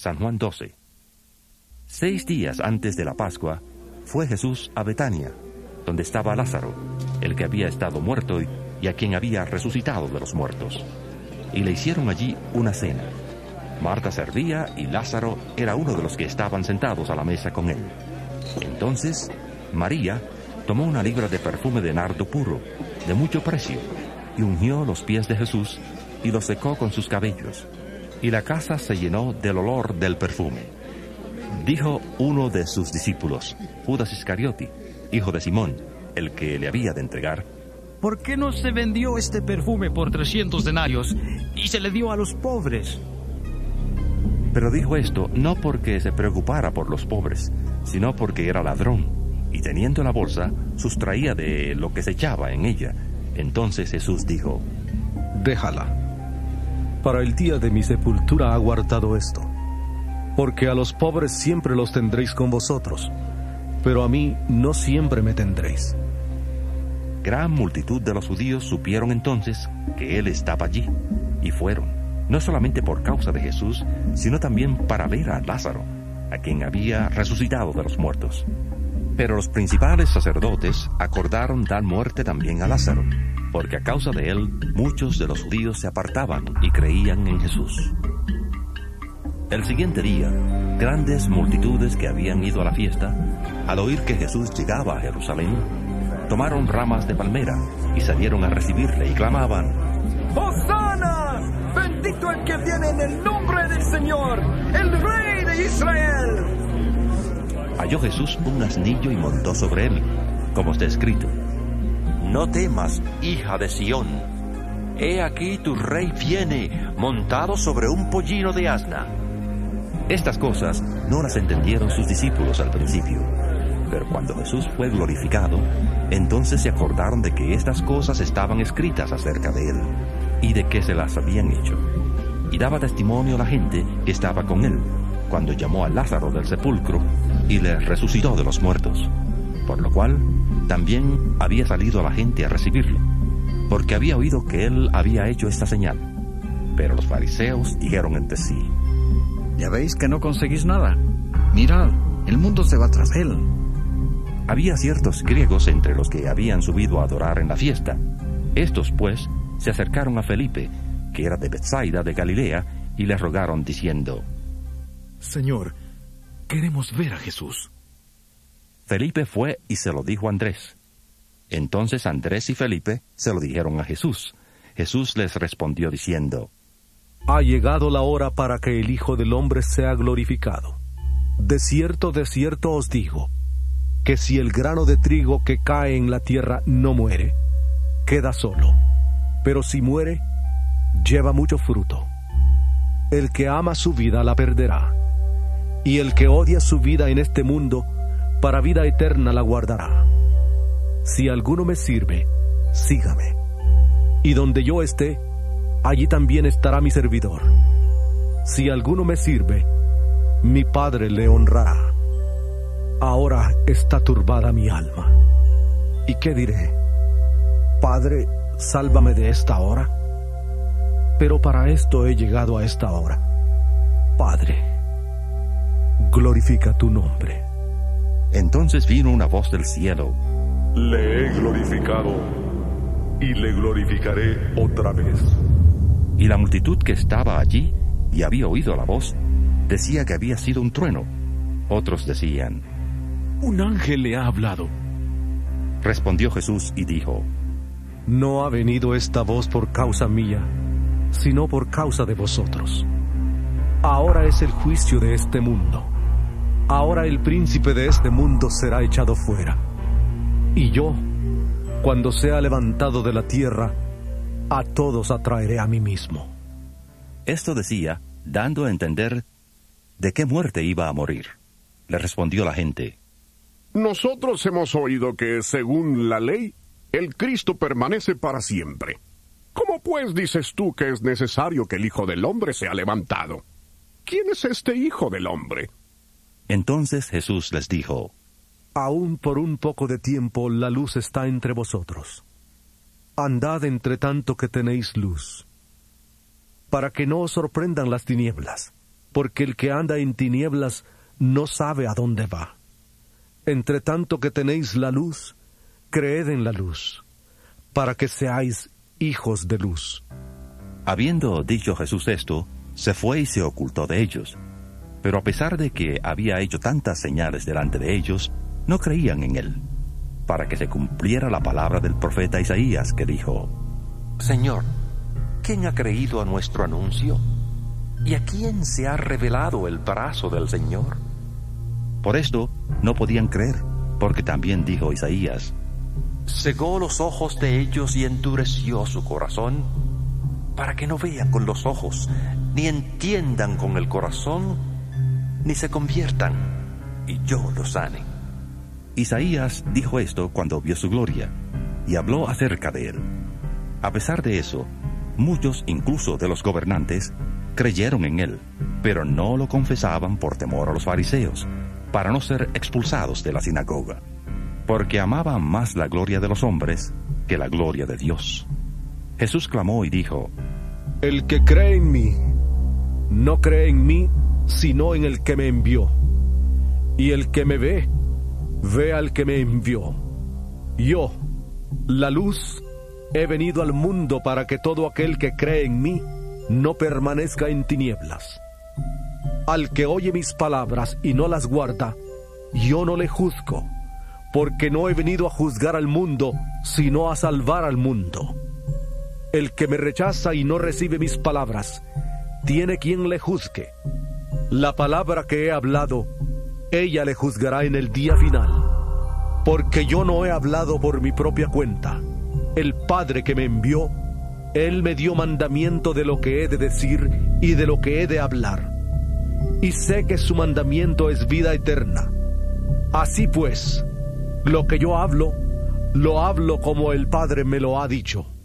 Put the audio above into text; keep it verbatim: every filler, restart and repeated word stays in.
San Juan doce. Seis días antes de la Pascua, fue Jesús a Betania, donde estaba Lázaro, el que había estado muerto y a quien había resucitado de los muertos. Y le hicieron allí una cena. Marta servía y Lázaro era uno de los que estaban sentados a la mesa con él. Entonces, María tomó una libra de perfume de nardo puro, de mucho precio, y ungió los pies de Jesús y los secó con sus cabellos. Y la casa se llenó del olor del perfume. Dijo uno de sus discípulos, Judas Iscariote, hijo de Simón, el que le había de entregar: ¿por qué no se vendió este perfume por trescientos denarios y se le dio a los pobres? Pero dijo esto no porque se preocupara por los pobres, sino porque era ladrón, y teniendo la bolsa, sustraía de lo que se echaba en ella. Entonces Jesús dijo: déjala. Para el día de mi sepultura ha guardado esto, porque a los pobres siempre los tendréis con vosotros, pero a mí no siempre me tendréis. Gran multitud de los judíos supieron entonces que él estaba allí, y fueron, no solamente por causa de Jesús, sino también para ver a Lázaro, a quien había resucitado de los muertos. Pero los principales sacerdotes acordaron dar muerte también a Lázaro, porque a causa de él muchos de los judíos se apartaban y creían en Jesús. El siguiente día, grandes multitudes que habían ido a la fiesta, al oír que Jesús llegaba a Jerusalén, tomaron ramas de palmera y salieron a recibirle y clamaban: ¡Hosana! ¡Bendito el que viene en el nombre del Señor, el Rey de Israel! Halló Jesús un asnillo y montó sobre él, como está escrito: no temas, hija de Sión. He aquí tu rey viene, montado sobre un pollino de asna. Estas cosas no las entendieron sus discípulos al principio, pero cuando Jesús fue glorificado, entonces se acordaron de que estas cosas estaban escritas acerca de él, y de que se las habían hecho. Y daba testimonio a la gente que estaba con él, cuando llamó a Lázaro del sepulcro y le resucitó de los muertos. Por lo cual, también había salido a la gente a recibirlo, porque había oído que él había hecho esta señal. Pero los fariseos dijeron entre sí: ya veis que no conseguís nada. Mirad, el mundo se va tras él. Había ciertos griegos entre los que habían subido a adorar en la fiesta. Estos, pues, se acercaron a Felipe, que era de Betsaida de Galilea, y le rogaron diciendo: Señor, queremos ver a Jesús. Felipe fue y se lo dijo a Andrés. Entonces Andrés y Felipe se lo dijeron a Jesús. Jesús les respondió diciendo: ha llegado la hora para que el Hijo del Hombre sea glorificado. De cierto, de cierto os digo, que si el grano de trigo que cae en la tierra no muere, queda solo, pero si muere, lleva mucho fruto. El que ama su vida la perderá, y el que odia su vida en este mundo, para vida eterna la guardará. Si alguno me sirve, sígame, y donde yo esté, allí también estará mi servidor. Si alguno me sirve, mi Padre le honrará. Ahora está turbada mi alma. ¿Y qué diré? Padre, sálvame de esta hora. Pero para esto he llegado a esta hora. Padre, glorifica tu nombre. Entonces vino una voz del cielo: le he glorificado y le glorificaré otra vez. Y la multitud que estaba allí y había oído la voz, decía que había sido un trueno. Otros decían: un ángel le ha hablado. Respondió Jesús y dijo: no ha venido esta voz por causa mía, sino por causa de vosotros. Ahora es el juicio de este mundo. Ahora el príncipe de este mundo será echado fuera. Y yo, cuando sea levantado de la tierra, a todos atraeré a mí mismo. Esto decía, dando a entender de qué muerte iba a morir. Le respondió la gente: nosotros hemos oído que, según la ley, el Cristo permanece para siempre. ¿Cómo pues dices tú que es necesario que el Hijo del Hombre sea levantado? ¿Quién es este Hijo del Hombre? Entonces Jesús les dijo: aún por un poco de tiempo la luz está entre vosotros. Andad entre tanto que tenéis luz, para que no os sorprendan las tinieblas, porque el que anda en tinieblas no sabe a dónde va. Entre tanto que tenéis la luz, creed en la luz, para que seáis hijos de luz. Habiendo dicho Jesús esto, se fue y se ocultó de ellos. Pero a pesar de que había hecho tantas señales delante de ellos, no creían en él, para que se cumpliera la palabra del profeta Isaías, que dijo: Señor, ¿quién ha creído a nuestro anuncio? ¿Y a quién se ha revelado el brazo del Señor? Por esto no podían creer, porque también dijo Isaías: cegó los ojos de ellos y endureció su corazón, para que no vean con los ojos, ni entiendan con el corazón, ni se conviertan, y yo los sane. Isaías dijo esto cuando vio su gloria, y habló acerca de él. A pesar de eso, muchos, incluso de los gobernantes, creyeron en él, pero no lo confesaban por temor a los fariseos, para no ser expulsados de la sinagoga, porque amaban más la gloria de los hombres que la gloria de Dios. Jesús clamó y dijo: El que cree en mí, no cree en mí, sino en el que me envió. Y el que me ve, ve al que me envió. Yo, la luz, he venido al mundo para que todo aquel que cree en mí no permanezca en tinieblas. Al que oye mis palabras y no las guarda, yo no le juzgo, porque no he venido a juzgar al mundo, sino a salvar al mundo. El que me rechaza y no recibe mis palabras, tiene quien le juzgue. La palabra que he hablado, ella le juzgará en el día final, porque yo no he hablado por mi propia cuenta. El Padre que me envió, Él me dio mandamiento de lo que he de decir y de lo que he de hablar. Y sé que su mandamiento es vida eterna. Así pues, lo que yo hablo, lo hablo como el Padre me lo ha dicho.